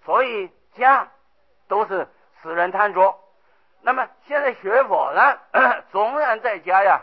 所以家都是私人贪着。那么现在学佛呢，纵然在家呀，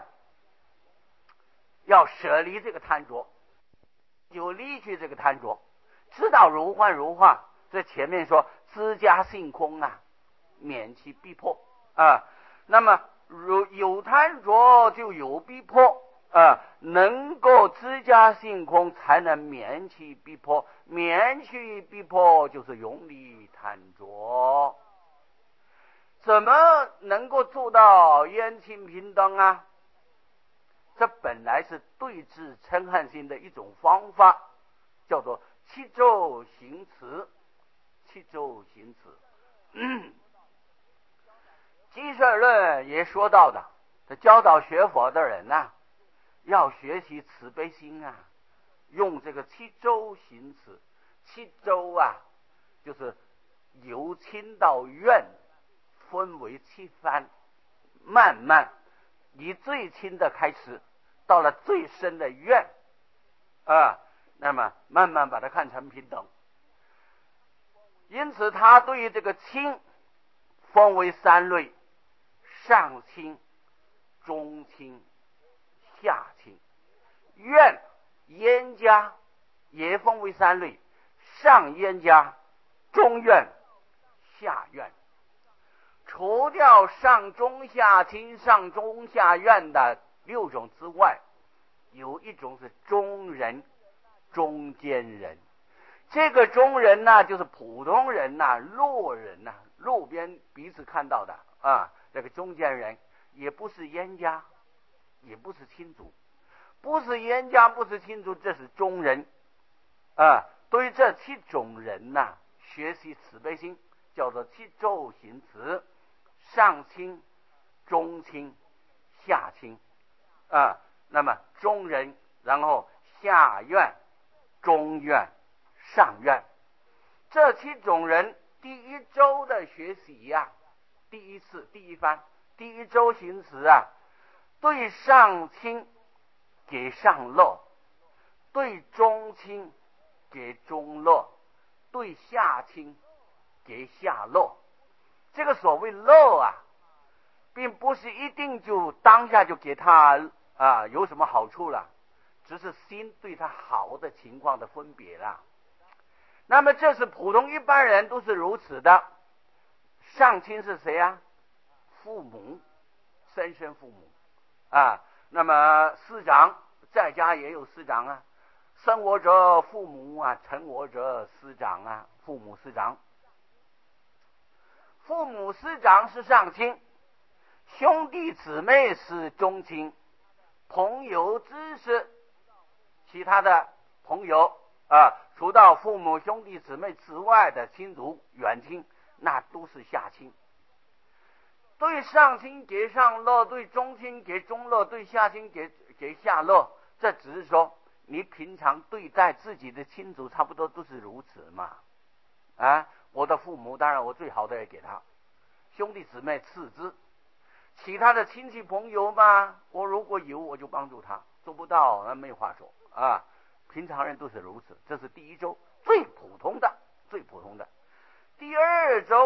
要舍离这个贪着，就离去这个贪着，知道如幻如化。这前面说自家性空啊，免其逼迫啊。那么如有贪着就有逼迫啊，能够自家性空，才能免其逼迫。免去逼迫就是永离贪着。怎么能够做到冤亲平等啊？这本来是对治嗔恨心的一种方法，叫做七咒行持。七咒行持，基舍论也说到的，这教导学佛的人啊，要学习慈悲心啊，用这个七咒行持。七咒啊，就是由亲到怨分为七番，慢慢以最轻的开始，到了最深的怨啊，那么慢慢把它看成平等。因此他对于这个亲分为三类：上亲、中亲、下亲。怨冤家也分为三类：上冤家、中怨、下怨。除掉上中下亲、上中下怨的6种之外，有一种是中人、中间人。这个中人呢，就是普通人呐、路人呐、路边彼此看到的啊。这个中间人也不是冤家，也不是亲族，不是冤家，不是亲族，这是中人啊。对于这7种人呐，学习慈悲心，叫做七咒行持：上亲、中亲、下亲啊。那么中人，然后下怨、中怨、上怨。这7种人第一周的学习呀，第一番第一周行持啊，对上亲给上乐，对中亲给中乐，对下亲给下乐。这个所谓乐啊，并不是一定就当下就给他有什么好处了，只是心对他好的情况的分别啦。那么这是普通一般人都是如此的。上亲是谁啊？父母，生身父母啊。那么师长，在家也有师长啊。生我者父母啊，成我者师长啊。父母师长，父母师长是上亲，兄弟姊妹是中亲，朋友知识，其他的朋友啊，除到父母兄弟姊妹之外的亲族远亲，那都是下亲。对上亲给上乐，对中亲给中乐，对下亲给下乐。这只是说你平常对待自己的亲族差不多都是如此嘛。我的父母当然我最好的也给他，兄弟姊妹次之，其他的亲戚朋友嘛，我如果有我就帮助他，做不到那没话说啊。平常人都是如此。这是第一周最普通的。第二周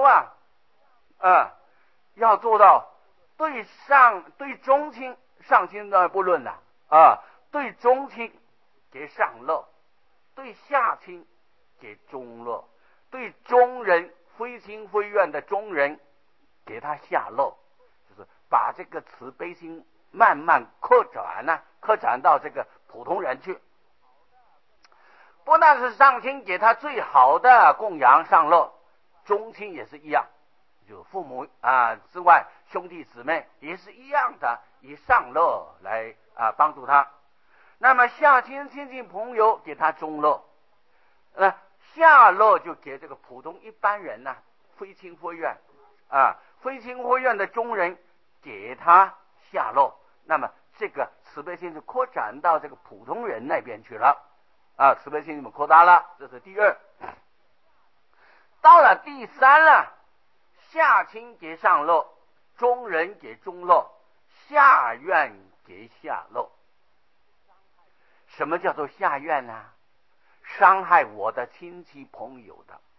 要做到对中亲，上亲呢不论了对中亲给上乐，对下亲给中乐，对中人非亲非怨的中人给他下乐，就是把这个慈悲心慢慢扩展到这个普通人去。不但是上亲给他最好的供养上乐，中亲也是一样，就父母之外，兄弟姊妹也是一样的，以上乐来帮助他。那么下亲亲戚朋友给他中乐，下乐就给这个普通一般人非亲非怨非亲非怨的中人给他下乐。那么这个慈悲心就扩展到这个普通人那边去了慈悲心就扩大了。这是第二。到了第三了，下亲给上乐，中人给中乐，下怨给下乐。什么叫做下怨呢？伤害我的亲戚朋友的，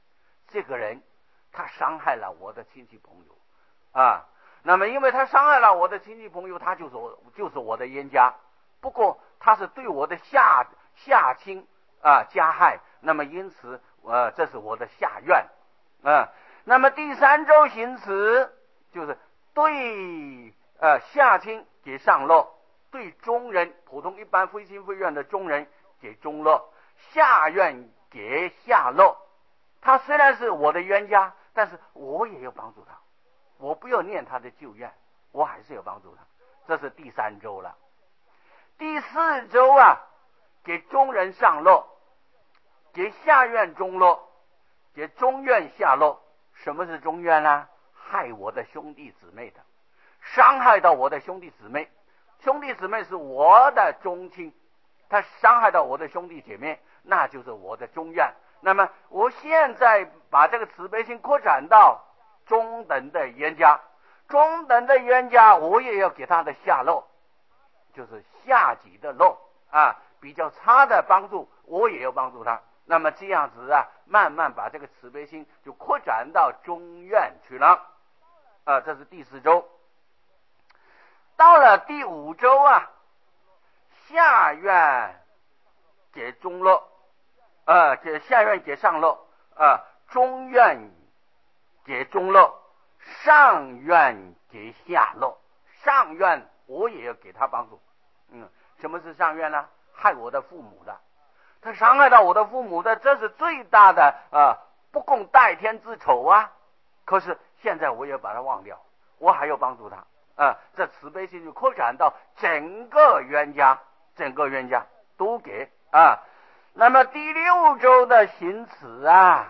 这个人他伤害了我的亲戚朋友啊，那么因为他伤害了我的亲戚朋友，他就是我的冤家。不过他是对我的下亲加害，那么因此这是我的下怨那么第三周行持就是对下亲给上乐，对中人普通一般非亲非怨的中人给中乐，下怨给下乐。他虽然是我的冤家，但是我也要帮助他，我不要念他的旧怨，我还是要帮助他。这是第三周了。第四周给中人上乐，给下怨中乐，给中怨下乐。什么是中怨呢？害我的兄弟姊妹的，伤害到我的兄弟姊妹。兄弟姊妹是我的宗亲，他伤害到我的兄弟姐妹，那就是我的中怨。那么我现在把这个慈悲心扩展到中等的冤家，中等的冤家我也要给他的下乐，就是下级的乐比较差的帮助我也要帮助他。那么这样子慢慢把这个慈悲心就扩展到中院去了这是第四周。到了第五周下院给中乐给下院给上乐中院给中乐，上院给下乐。上院我也要给他帮助什么是上院呢？害我的父母的，他伤害到我的父母的，这是最大的不共戴天之仇可是现在我也把它忘掉，我还要帮助他这慈悲心就扩展到整个冤家都给那么第六周的行持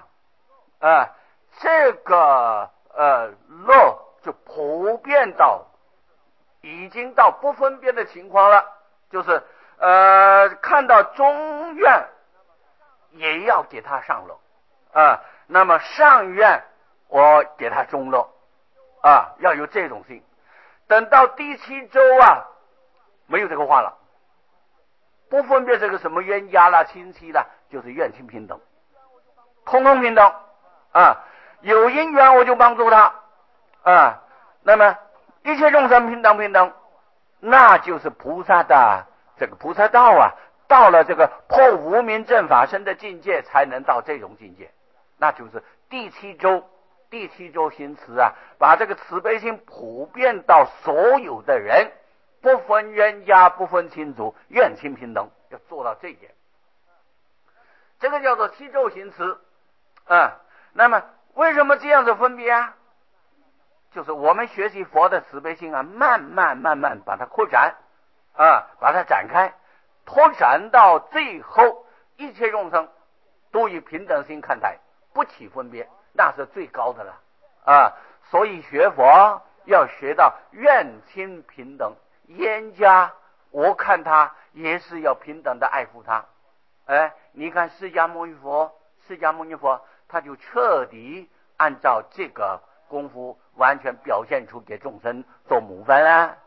这个乐就普遍到已经到不分别的情况了，就是看到中院也要给他上乐那么上院我给他中乐要有这种心。等到第七周没有这个话了，不分别这个什么冤家啦亲戚啦，就是怨亲平等，通通平等有因缘我就帮助他那么一切众生平等，那就是菩萨的这个菩萨道到了这个破无明正法身的境界才能到这种境界，那就是第七周行持把这个慈悲心普遍到所有的人，不分冤家不分亲族，怨亲平等，要做到这一点，这个叫做七周行持那么为什么这样子分别就是我们学习佛的慈悲心慢慢把它扩展把它展开，拓展到最后一切众生都以平等心看待，不起分别，那是最高的了所以学佛要学到怨亲平等，冤家我看他也是要平等的爱护他你看释迦牟尼佛他就彻底按照这个功夫完全表现出给众生做模范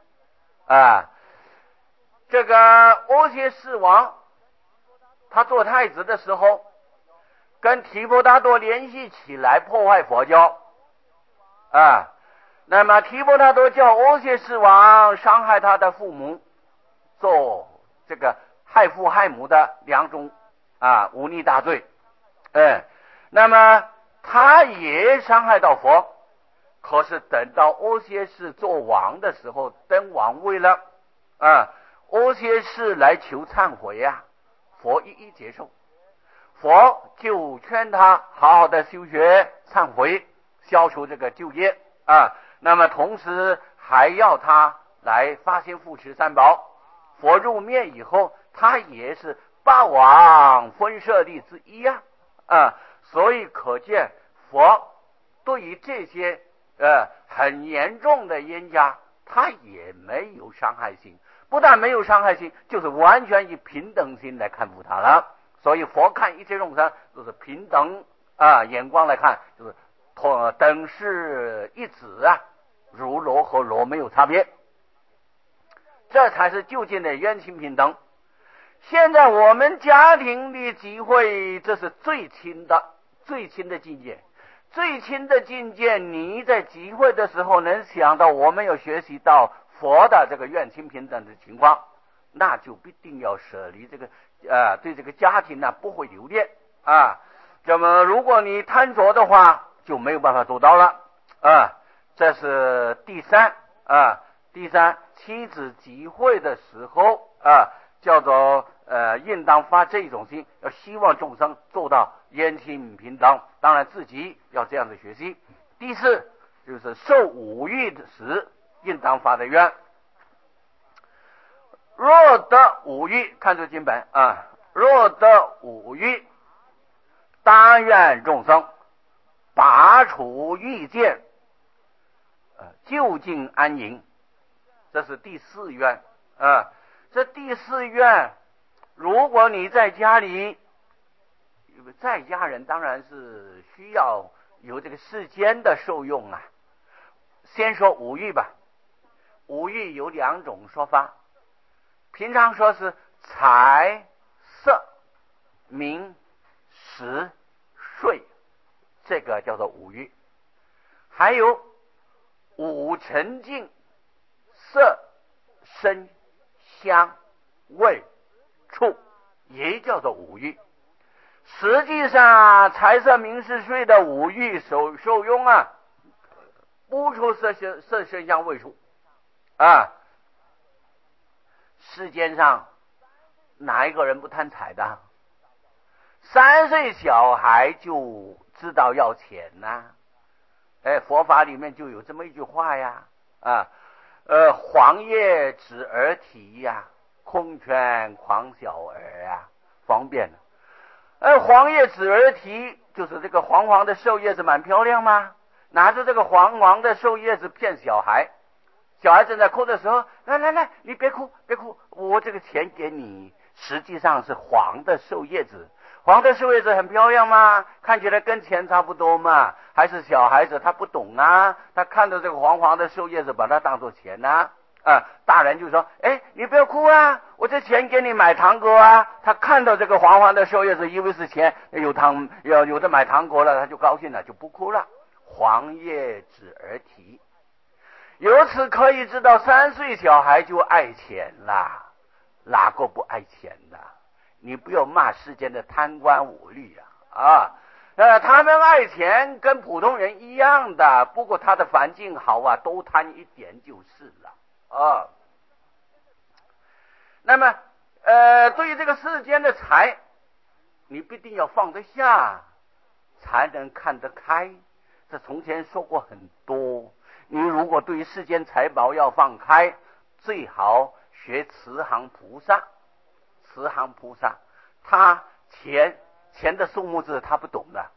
这个阿阇世王他做太子的时候，跟提婆达多联系起来破坏佛教那么提婆达多叫阿阇世王伤害他的父母，做这个害父害母的两种忤逆大罪那么他也伤害到佛。可是等到阿阇世做王的时候，登王位了阿阇世来求忏悔佛一一接受，佛就劝他好好的修学忏悔，消除这个旧业那么同时还要他来发心护持三宝。佛入灭以后，他也是八王分舍利之一所以可见佛对于这些很严重的冤家，他也没有伤害心，不但没有伤害心，就是完全以平等心来看护他了。所以佛看一切众生都是平等眼光来看，就是等是一子如罗和罗没有差别，这才是究竟的冤亲平等。现在我们家庭的集会，这是最轻的境界。 最轻的境界，你在集会的时候能想到我们有学习到佛的这个愿亲平等的情况，那就必定要舍离这个对这个家庭呢不会留恋啊。那么如果你贪着的话，就没有办法做到了啊。这是第三啊。第三，妻子集会的时候啊，叫做应当发这种心，要希望众生做到言亲平等，当然自己要这样的学习。第四，就是受五欲时应当发的愿。若得五欲，看这经本啊，若得五欲，当愿众生拔除欲见，就近安宁。这是第四愿啊。这第四愿，如果你在家里，在家人当然是需要有这个世间的受用啊。先说五欲吧，五欲有两种说法，平常说是财色名食睡，这个叫做五欲。还有五尘境，色声香味触，也叫做五欲。实际上财色名食睡的五欲受用啊，不出色声香味触啊。世间上哪一个人不贪财的？3岁小孩就知道要钱呐。佛法里面就有这么一句话呀黄叶指儿啼呀，空拳诳小儿啊，方便了。黄叶指儿啼，就是这个黄黄的瘦叶子蛮漂亮吗？拿着这个黄黄的瘦叶子骗小孩，小孩正在哭的时候，来，你别哭，我这个钱给你。实际上是黄的瘦叶子，黄的瘦叶子很漂亮吗？看起来跟钱差不多嘛。还是小孩子他不懂啊，他看到这个黄黄的瘦叶子，把它当作钱啊。大人就说，你不要哭啊，我这钱给你买糖果啊。他看到这个黄黄的瘦叶子，以为是钱，有的买糖果了，他就高兴了，就不哭了。黄叶指儿啼，由此可以知道3岁小孩就爱钱啦，哪个不爱钱的？你不要骂世间的贪官污吏他们爱钱跟普通人一样的，不过他的环境好啊，都贪一点就是了那么对于这个世间的财，你必定要放得下，才能看得开。这从前说过很多。你如果对于世间财宝要放开，最好学慈航菩萨。慈航菩萨他钱的数目字他不懂的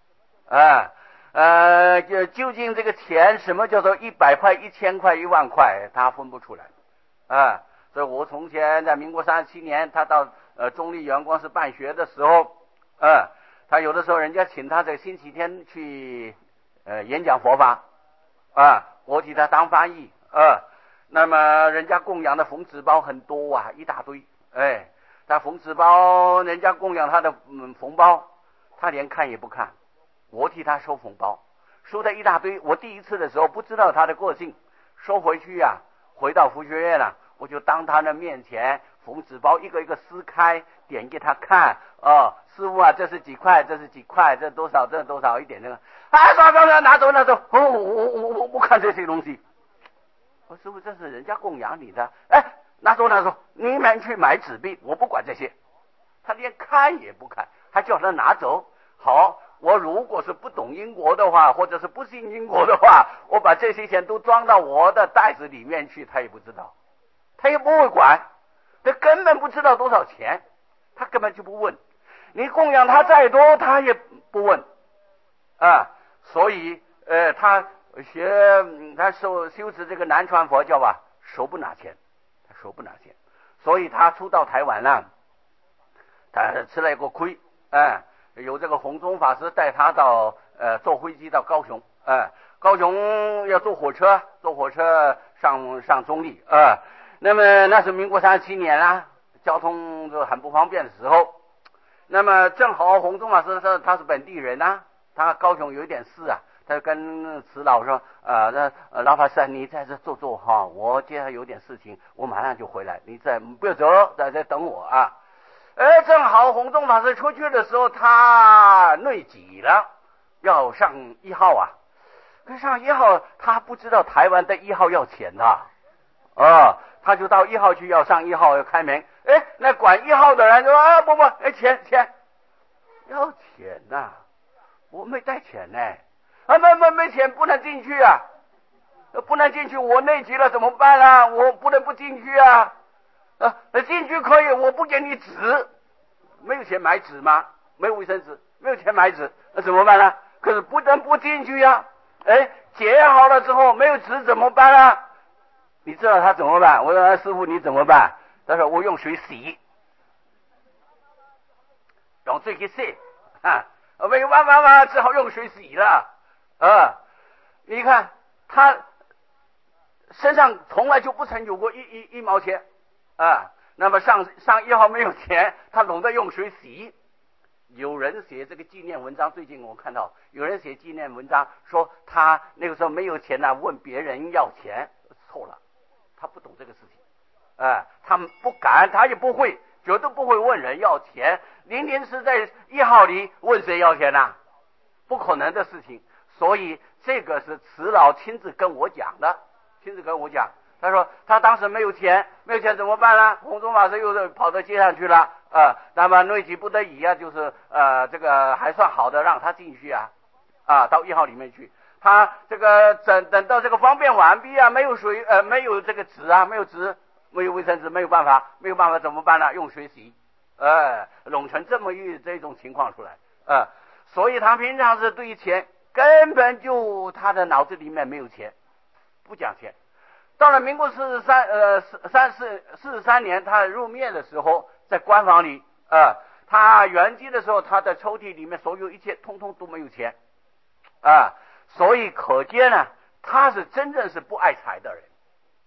究竟这个钱什么叫做100块、1000块、1万块，他分不出来所以我从前在民国37年，他到中立圆光寺办学的时候他有的时候人家请他在星期天去演讲佛法我替他当翻译那么人家供养的缝纸包很多啊，一大堆他缝纸包，人家供养他的缝包，他连看也不看，我替他收缝包，收的一大堆。我第一次的时候不知道他的个性，收回去回到佛学院了，我就当他的面前缝纸包一个一个撕开，点给他看师父这是几块，这是几块，这多少，这多少，一点这个拿走我不看这些东西。我师父，这是人家供养你的，拿走，你们去买纸币，我不管这些。他连看也不看，还叫他拿走。好，我如果是不懂因果的话，或者是不信因果的话，我把这些钱都装到我的袋子里面去，他也不知道，他也不会管，他根本不知道多少钱，他根本就不问。你供养他再多，他也不问所以他修持这个南传佛教手不拿钱，所以他初到台湾了，他吃了一个亏有这个弘宗法师带他到坐飞机到高雄高雄要坐火车上中立那么那是民国37年交通就很不方便的时候，那么正好弘宗法师他是本地人他高雄有一点事他就跟慈老说，老法师你在这坐坐哈，我接下来有点事情，我马上就回来，你不要走，在等我啊。正好弘宗法师出去的时候，他内急了，要上1号啊。可上1号，他不知道台湾的1号要钱的，他就到1号去要上1号要开门。那管1号的人说不，钱要钱呐，我没带钱呢，没钱不能进去啊，不能进去，我内急了怎么办啊？我不能不进去啊。进去可以，我不给你纸，没有钱买纸吗？没有卫生纸，没有钱买纸，那怎么办呢？可是不能不进去呀。结好了之后没有纸怎么办啊？你知道他怎么办？我说师父你怎么办？他说我用水洗，用水去洗没有办法嘛，只好用水洗了。你看他身上从来就不曾有过一毛钱那么上1号没有钱，他懂得用水洗。有人写这个纪念文章，最近我看到有人写纪念文章说他那个时候没有钱问别人要钱，错了，他不懂这个事情他不敢，他也不会，绝对不会问人要钱。林林是在1号里问谁要钱不可能的事情。所以这个是慈老亲自跟我讲的，他说他当时没有钱怎么办呢？弘宗法师又跑到街上去了那么内急不得已就是这个还算好的让他进去到1号里面去。他这个等到这个方便完毕没有水没有这个纸没有纸，没有卫生纸，没有办法怎么办呢？用水洗弄成这种情况出来所以他平常是对钱根本就他的脑子里面没有钱，不讲钱。到了民国43年他入灭的时候，在官房里他圆寂的时候，他的抽屉里面所有一切通通都没有钱所以可见他是真正是不爱财的人。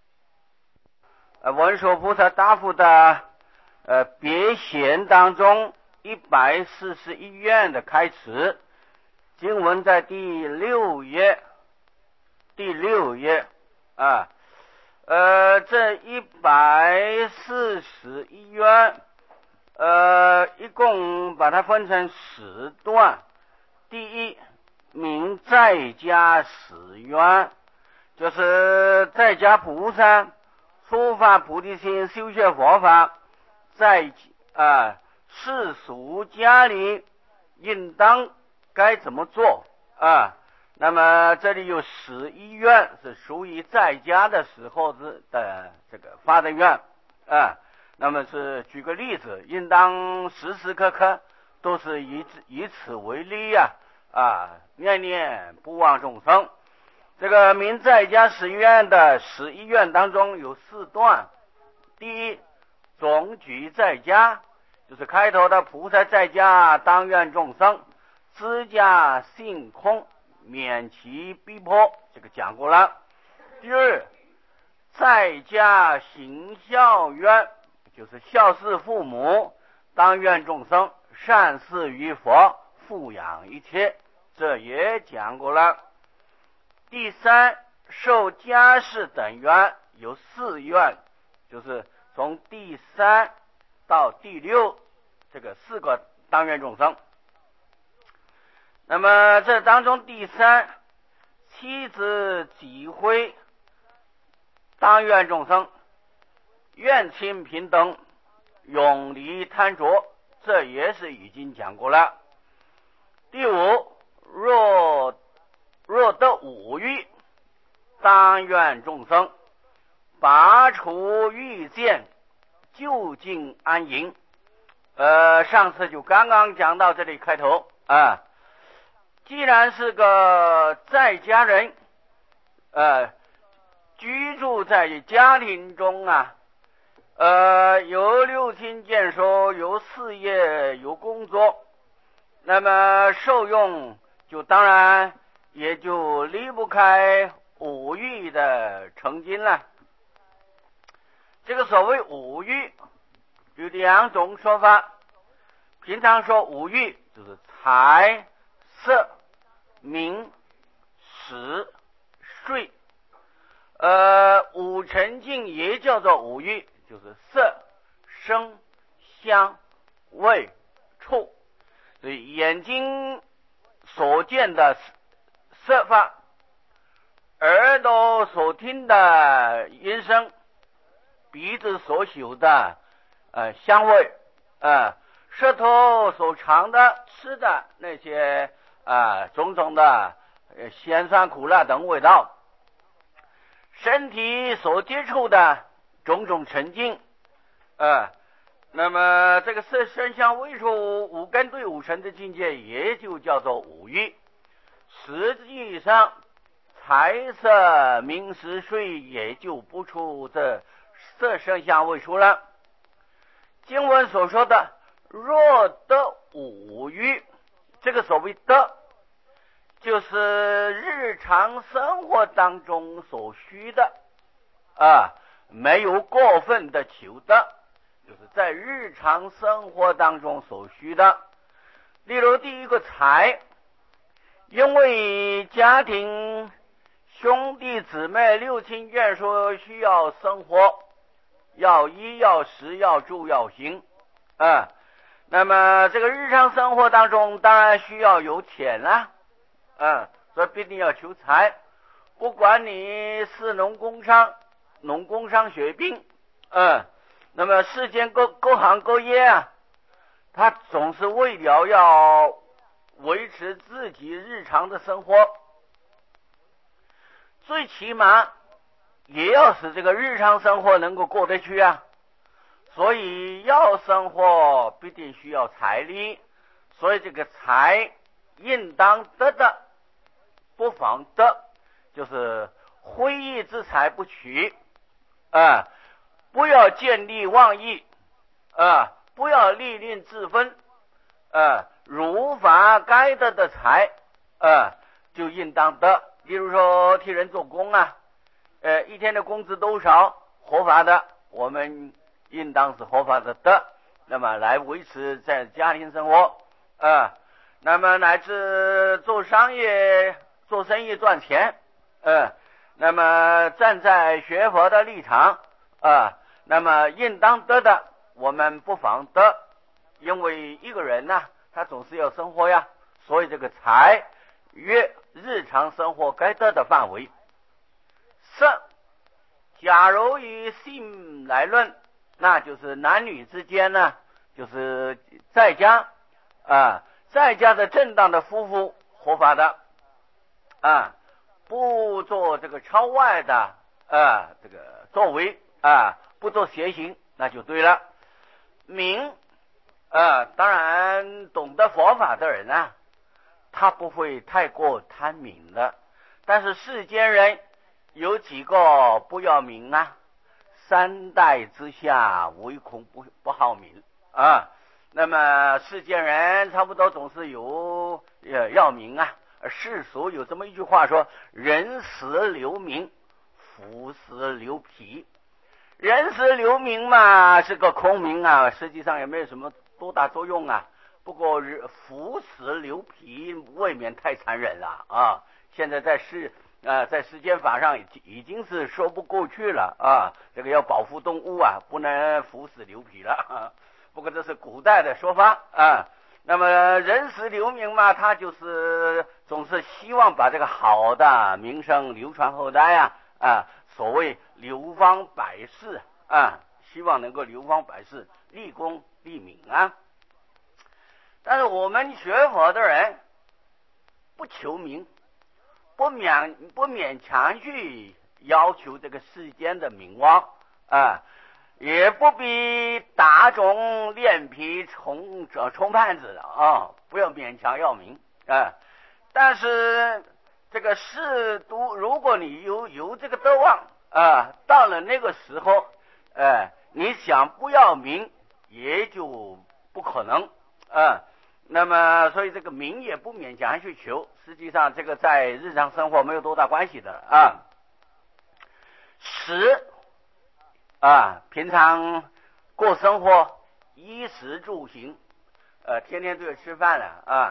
文殊菩萨答复的别贤当中141愿的开始，经文在第6页这141愿一共把它分成10段。第一，名在家使愿，就是在家菩萨初发菩提心，修学佛法，在世俗家里应当该怎么做那么这里有11愿是属于在家的时候的这个发的愿那么是举个例子，应当时时刻刻都是以此为例念念不忘众生。这个名在家使愿的11愿当中有4段。第一，总举在家，就是开头的菩萨在家当愿众生，自家性空，免其逼迫，这个讲过了。第二，在家行孝愿，就是孝事父母，当愿众生，善事于佛，富养一切，这也讲过了。第三，受家事等愿有4愿，就是从第3到第6这个4个当愿众生。那么这当中第3，妻子己慧当愿众生，愿亲平等，永离贪着，这也是已经讲过了。第5，若得5欲，当愿众生拔除欲见，就近安营。上次就刚刚讲到这里开头既然是个在家人居住在家庭中有六亲眷属，有事业，有工作，那么受用就当然也就离不开5欲的成经了。这个所谓5欲有2种说法，平常说5欲就是财色名食睡，五尘境也叫做五欲，就是色、声、香、味、触。所以眼睛所见的色法，耳朵所听的音声，鼻子所嗅的香味，舌头所尝的吃的那些种种的咸酸苦辣等味道，身体所接触的种种沉静，那么这个色声香味触五根对五尘的境界，也就叫做五欲。实际上财色名食睡也就不出这色声香味触了。经文所说的若得五欲，这个所谓的就是日常生活当中所需的没有过分的求得，就是在日常生活当中所需的。例如第一个财，因为家庭兄弟姊妹六亲眷属需要生活，要衣要食要住要行，那么这个日常生活当中当然需要有钱啦，所以必定要求财。不管你是农工商学兵，那么世间各行各业他总是为了要维持自己日常的生活，最起码也要使这个日常生活能够过得去所以要生活必定需要财力，所以这个财应当得的不妨得，就是挥意之财不取，不要见利忘义，不要利令自分，如法该得的财，就应当得。例如说替人做工一天的工资多少，合法的，我们应当是合法的得，那么来维持在家庭生活，那么乃至做商业做生意赚钱，那么站在学佛的立场那么应当得的我们不妨得，因为一个人他总是要生活呀，所以这个财约日常生活该得的范围。色，假如以性来论，那就是男女之间就是在家的正当的夫妇合法的不做这个超外的这个作为不做邪行，那就对了。名当然懂得佛法的人他不会太过贪名的，但是世间人有几个不要名三代之下唯恐不好名那么世间人差不多总是有要名世俗有这么一句话说，人死留名，福死留皮。人死留名嘛是个空名实际上也没有什么多大作用不过福死留皮未免太残忍了现在在世间法上已经是说不过去了这个要保护动物不能福死留皮了不过这是古代的说法那么人死留名嘛，他就是总是希望把这个好的名声流传后代所谓流芳百世希望能够流芳百世，立功立名但是我们学佛的人不求名，不勉强去要求这个世间的名望也不必打肿脸皮充胖子不要勉强要名但是这个世都，如果你有这个德望到了那个时候你想不要名也就不可能那么所以这个名也不勉强去求，实际上这个在日常生活没有多大关系的食平常过生活，衣食住行天天都要吃饭了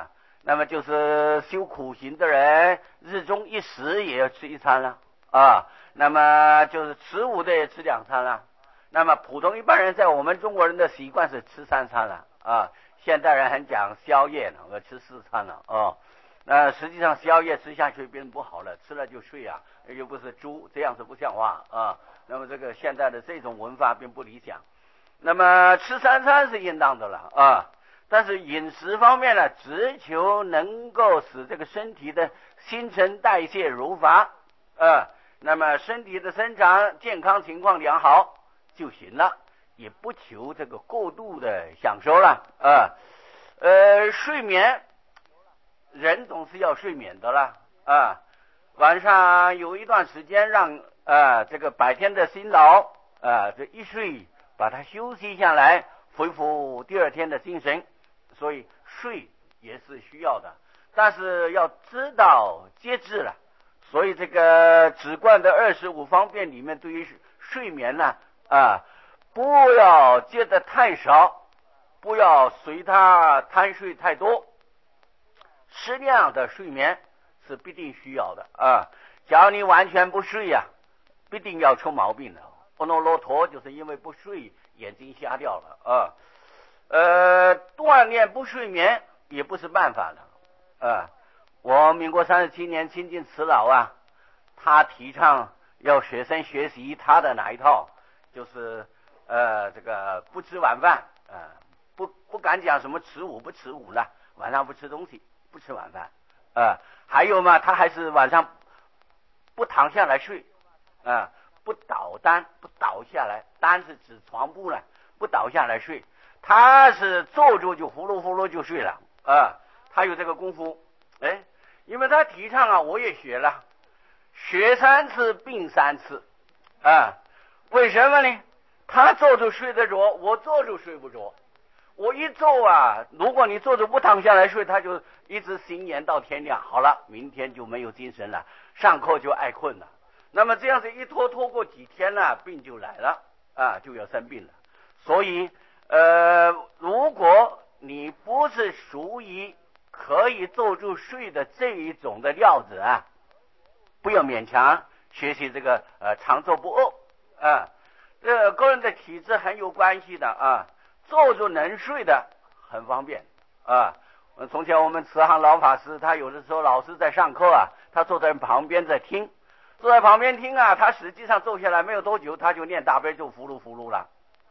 那么就是修苦行的人，日中一时也要吃一餐了啊。那么就是持午的也吃2餐了。那么普通一般人在我们中国人的习惯是吃3餐了啊。现代人很讲宵夜了，我吃4餐了啊。实际上宵夜吃下去变不好了，吃了就睡啊，又不是猪，这样是不像话啊。那么这个现在的这种文化并不理想。那么吃3餐是应当的了啊。但是饮食方面呢，只求能够使这个身体的新陈代谢如法，那么身体的生长健康情况良好就行了，也不求这个过度的享受了睡眠，人总是要睡眠的了晚上有一段时间让这个白天的辛劳这一睡把它休息下来，恢复第2天的精神。所以睡也是需要的，但是要知道节制了。所以这个止观的25方便里面对于睡眠呢不要接得太少，不要随他贪睡太多，适量的睡眠是必定需要的假如你完全不睡必定要出毛病的。阿耨罗陀就是因为不睡眼睛瞎掉了锻炼不睡眠也不是办法了我民国37年亲近慈老他提倡要学生学习他的哪一套，就是这个不吃晚饭不敢讲什么吃午不吃午了，晚上不吃东西，不吃晚饭还有嘛，他还是晚上不躺下来睡不倒单，不倒下来，单是指床铺了，不倒下来睡，他是坐住就呼噜呼噜就睡了他有这个功夫因为他提倡我也学了，学3次病3次为什么呢？他坐着睡得着，我坐着睡不着。我一坐如果你坐着不躺下来睡，他就一直心言到天亮，好了，明天就没有精神了，上课就爱困了。那么这样子一拖过几天了，病就来了就要生病了。所以如果你不是属于可以坐住睡的这一种的料子不要勉强学习这个长坐不饿这个人的体质很有关系的坐住能睡的很方便从前我们慈航老法师，他有的时候老师在上课他坐在旁边在听，坐在旁边听他实际上坐下来没有多久，他就念大悲咒呼噜呼噜了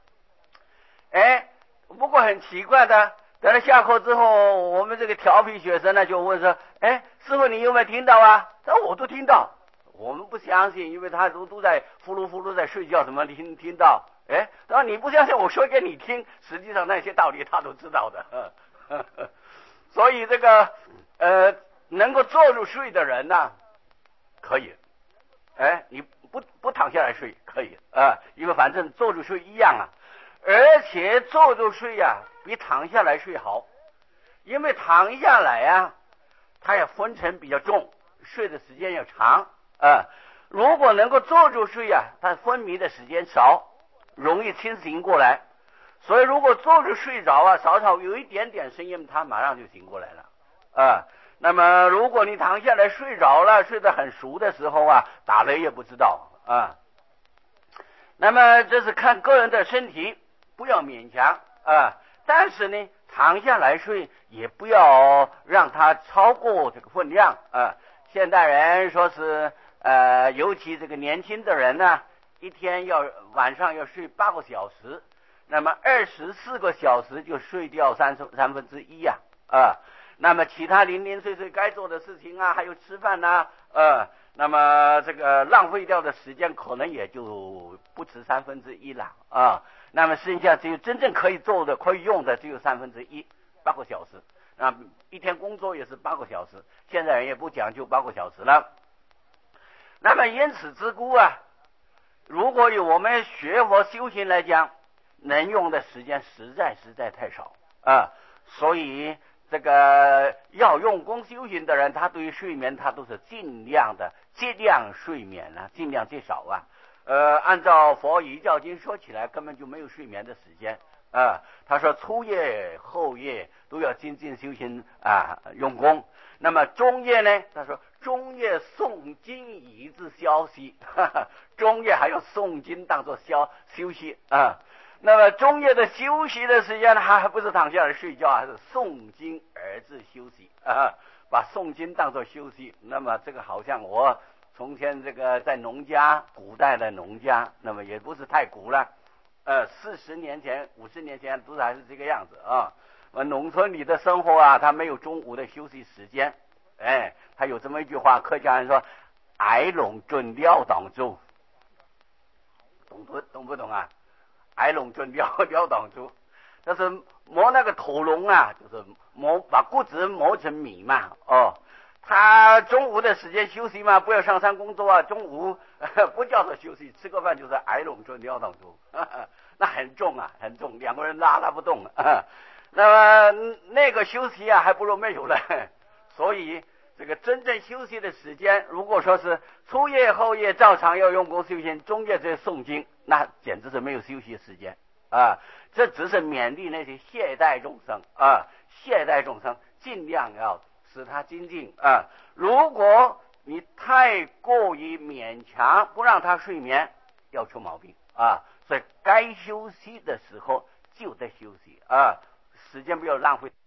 不过很奇怪的，等到下课之后，我们这个调皮学生呢就问说师父你有没有听到他说我都听到。我们不相信，因为他都在呼噜呼噜在睡觉，怎么听到他说你不相信，我说给你听，实际上那些道理他都知道的所以这个能够坐住睡的人呢可以你不躺下来睡可以因为反正坐住睡一样而且坐着睡比躺下来睡好，因为躺下来它也昏沉比较重，睡的时间要长如果能够坐着睡它昏迷的时间少，容易清醒过来。所以如果坐着睡着少少有一点点声音，他马上就醒过来了那么如果你躺下来睡着了，睡得很熟的时候打雷也不知道那么这是看个人的身体，不要勉强但是呢躺下来睡也不要让它超过这个分量现代人说是尤其这个年轻的人呢，一天晚上要睡8个小时，那么24个小时就睡掉1/3那么其他零零碎碎该做的事情还有吃饭那么这个浪费掉的时间可能也就不止1/3了那么剩下只有真正可以做的可以用的只有1/3，8个小时一天工作也是8个小时，现在人也不讲究8个小时了。那么因此之故如果以我们学佛修行来讲，能用的时间实在太少所以这个要用功修行的人，他对于睡眠他都是尽量的节量睡眠尽量减少按照佛遗教经说起来根本就没有睡眠的时间他说初夜后夜都要精进修行用功。那么中夜呢，他说中夜诵经以致消息，中夜还有诵经当作休息那么中夜的休息的时间呢，还不是躺下来睡觉，还是诵经而致休息把诵经当作休息。那么这个好像我从前这个在农家，古代的农家，那么也不是太古了，40年前50年前都还是这个样子农村里的生活他没有中午的休息时间。他有这么一句话，客家人说挨拢准撩党住，懂不懂挨拢准撩党住，但是磨那个头笼就是把谷子磨成米嘛他中午的时间休息嘛，不要上山工作中午不叫做休息，吃个饭就是挨拢准撩党住那很重很重，两个人拉不动那么那个休息还不如没有了。所以这个真正休息的时间，如果说是初夜后夜照常要用功修行，中夜这诵经，那简直是没有休息时间这只是勉励那些懈怠众生懈怠众生尽量要使他精进如果你太过于勉强不让他睡眠，要出毛病所以该休息的时候就得休息时间不要浪费。